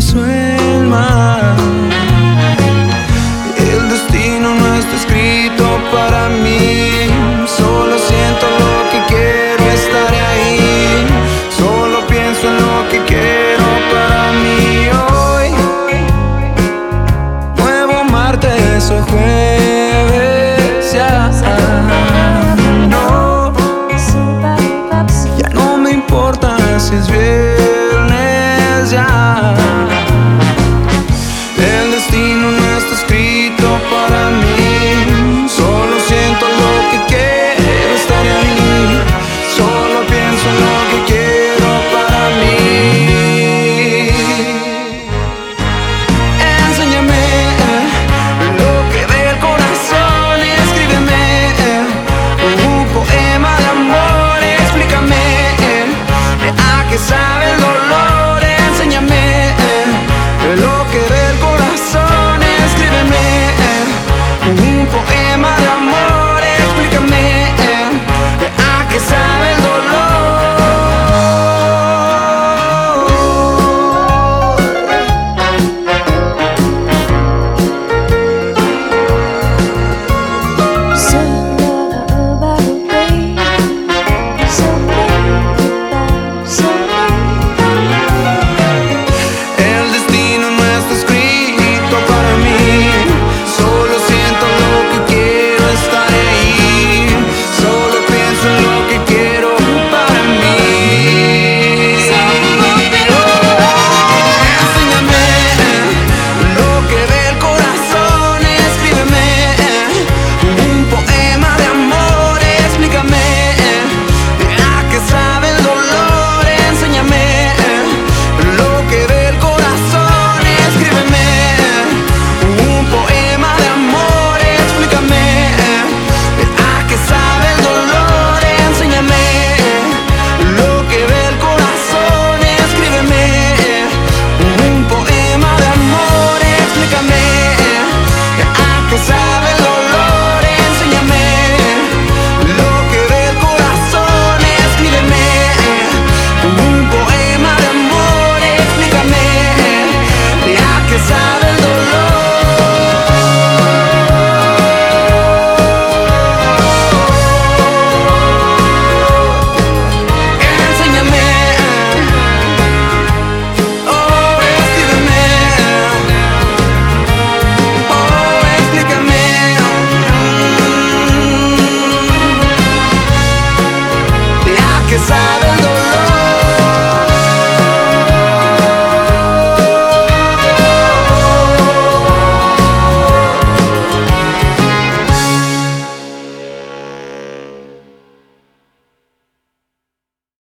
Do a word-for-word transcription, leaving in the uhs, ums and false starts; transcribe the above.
cruzó el mar. El destino no está escrito para mí. Solo siento lo que quiero, estaré ahí. Solo pienso en lo que quiero para mí hoy. Nuevo martes o jueves, ya no, ya no me importa si es viernes, ya.